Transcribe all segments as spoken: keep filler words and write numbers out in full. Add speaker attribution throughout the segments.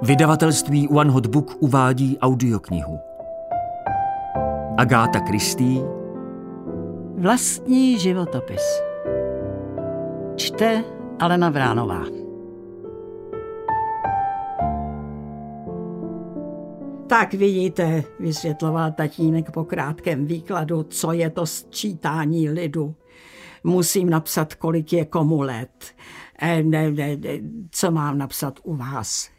Speaker 1: Vydavatelství One Hot Book uvádí audioknihu. Agáta Christie.
Speaker 2: Vlastní životopis. Čte Alena Vránová. Tak vidíte, vysvětloval tatínek po krátkém výkladu, co je to sčítání lidu. Musím napsat, kolik je komu let. E, ne, ne, ne, co mám napsat u vás?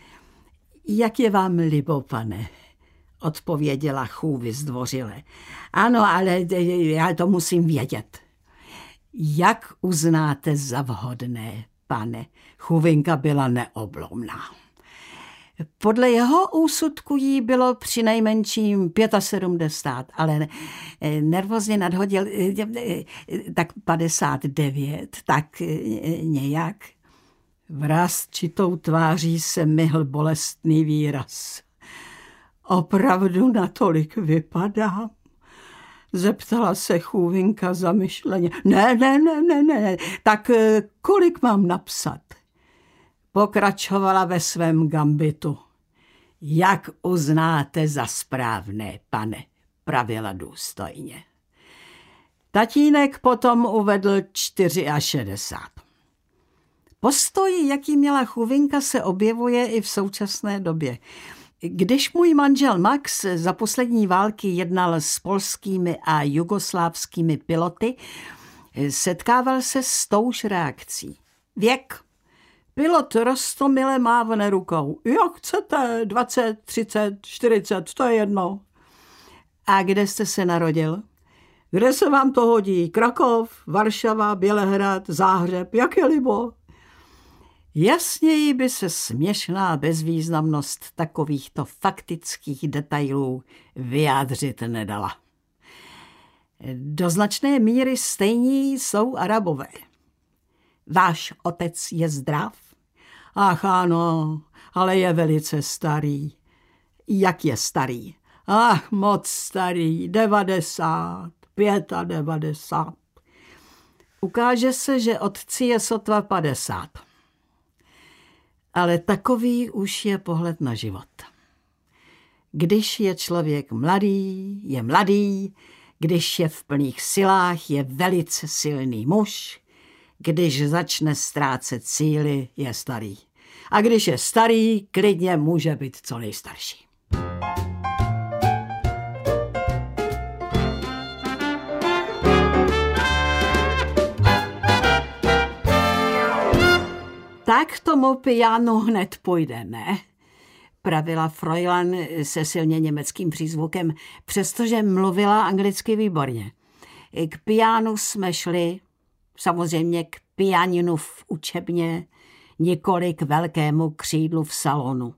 Speaker 2: Jak je vám libo, pane? Odpověděla chůvy zdvořile. Ano, ale já to musím vědět. Jak uznáte za vhodné, pane? Chůvinka byla neoblomná. Podle jeho úsudku jí bylo přinejmenším sedmdesát pět, ale nervózně nadhodil tak padesát devět, tak nějak. Vrásčitou tváří se myhl bolestný výraz. Opravdu natolik vypadám? Zeptala se chůvinka zamyšleně. Ne, ne, ne, ne, ne, tak kolik mám napsat? Pokračovala ve svém gambitu. Jak uznáte za správné, pane, pravila důstojně. Tatínek potom uvedl šedesát čtyři. Postoj, jaký měla chůvinka, se objevuje i v současné době. Když můj manžel Max za poslední války jednal s polskými a jugoslávskými piloty, setkával se s touž reakcí. Věk. Pilot roztomile mávne rukou. Jak chcete, dvacet, třicet, čtyřicet, to je jedno. A kde jste se narodil? Kde se vám to hodí? Krakov, Varšava, Bělehrad, Záhřeb, jak je libo? Jasněji by se směšná bezvýznamnost takovýchto faktických detailů vyjádřit nedala. Do značné míry stejní jsou Arabové. Váš otec je zdrav? Ach ano, ale je velice starý. Jak je starý? Ach, moc starý, devadesát, pět a devadesát. Ukáže se, že otci je sotva padesát. Ale takový už je pohled na život. Když je člověk mladý, je mladý, když je v plných silách, je velice silný muž, když začne ztrácet síly, je starý. A když je starý, klidně může být co nejstarší. Tak tomu pianu hned půjdeme, pravila Fräulein se silně německým přízvukem, přestože mluvila anglicky výborně. K pianu jsme šli, samozřejmě k pianinu v učebně, nikoli k velkému křídlu v salonu.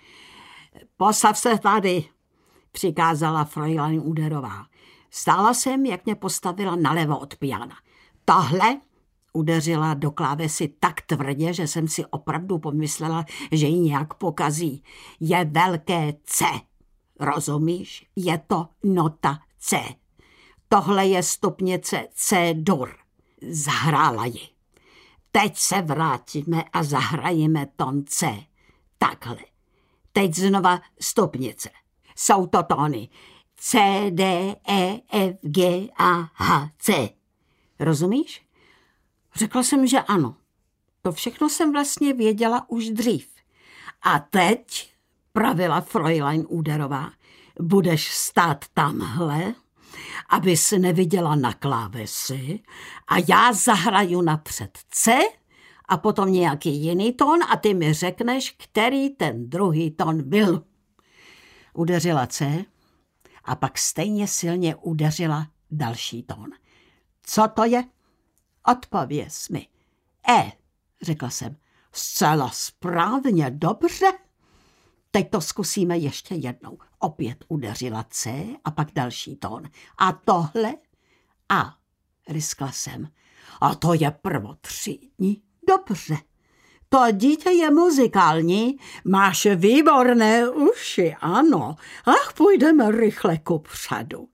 Speaker 2: Postav se tady, přikázala Fräulein Úderová. Stála jsem, jak mě postavila nalevo od piana. Tohle udeřila do klávesy tak tvrdě, že jsem si opravdu pomyslela, že ji nějak pokazí. Je velké C. Rozumíš? Je to nota C. Tohle je stupnice C-dur. Zahrála ji. Teď se vrátíme a zahrajeme ton C. Takhle. Teď znova stupnice. Jsou to tóny C, D, E, F, G, A, H, C. Rozumíš? Řekla jsem, že ano. To všechno jsem vlastně věděla už dřív. A teď, pravila Fräulein Úderová, budeš stát tamhle, abys neviděla na klávesi a já zahraju napřed C a potom nějaký jiný tón a ty mi řekneš, který ten druhý tón byl. Udeřila C a pak stejně silně udeřila další tón. Co to je? Odpověz mi. E, řekla jsem. Zcela správně, dobře. Teď to zkusíme ještě jednou. Opět udeřila C a pak další tón. A tohle? A, riskla jsem. A to je prvotřídní. Dobře. To dítě je muzikální. Máš výborné uši, ano. Ach, půjdeme rychle kupředu.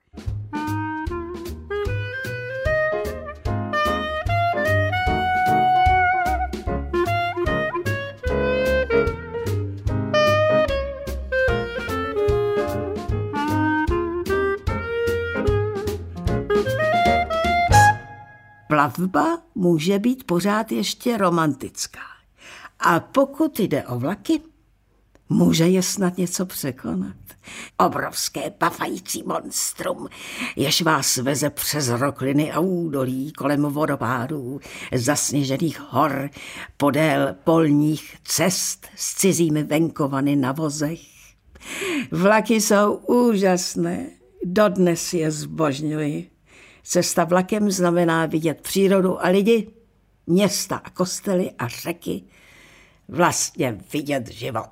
Speaker 2: plavba může být pořád ještě romantická. A pokud jde o vlaky, může je snad něco překonat. Obrovské bafající monstrum, jež vás veze přes rokliny a údolí kolem vodopádů, zasněžených hor, podél polních cest s cizími venkovany na vozech. Vlaky jsou úžasné, dodnes je zbožňuji. Cesta vlakem znamená vidět přírodu a lidi, města a kostely a řeky, vlastně vidět život.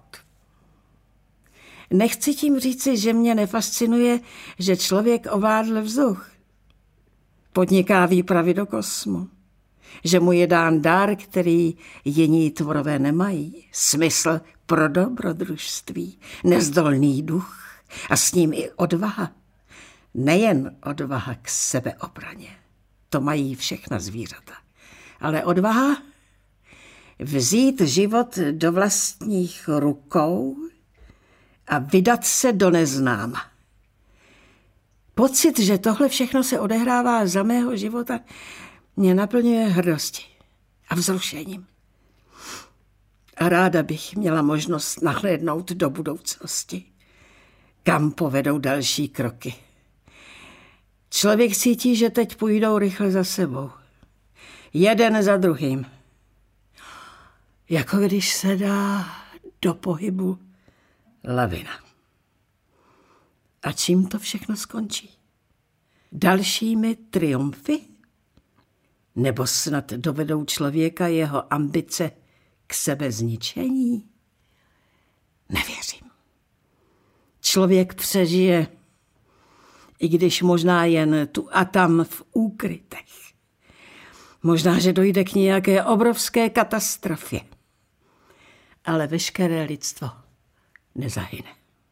Speaker 2: Nechci tím říci, že mě nefascinuje, že člověk ovládl vzduch. Podniká výpravy do kosmu. Že mu je dán dár, který jiní tvorové nemají. Smysl pro dobrodružství, nezdolný duch a s ním i odvaha. Nejen odvaha k sebeobraně. To mají všechna zvířata. Ale odvaha vzít život do vlastních rukou a vydat se do neznáma. Pocit, že tohle všechno se odehrává za mého života, mě naplňuje hrdosti a vzrušením. A ráda bych měla možnost nahlédnout do budoucnosti, kam povedou další kroky. Člověk cítí, že teď půjdou rychle za sebou. Jeden za druhým. Jako když se dá do pohybu lavina. A čím to všechno skončí? Dalšími triumfy? Nebo snad dovedou člověka jeho ambice k sebezničení? Nevěřím. Člověk přežije, i když možná jen tu a tam v úkrytech. Možná, že dojde k nějaké obrovské katastrofě. Ale veškeré lidstvo nezahyne.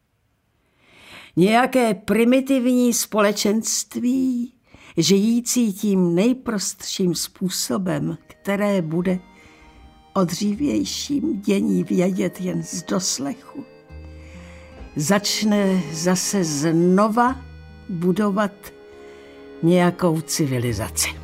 Speaker 2: Nějaké primitivní společenství, žijící tím nejprostším způsobem, které bude o dřívějším dění vědět jen z doslechu, začne zase znova budovat nějakou civilizaci.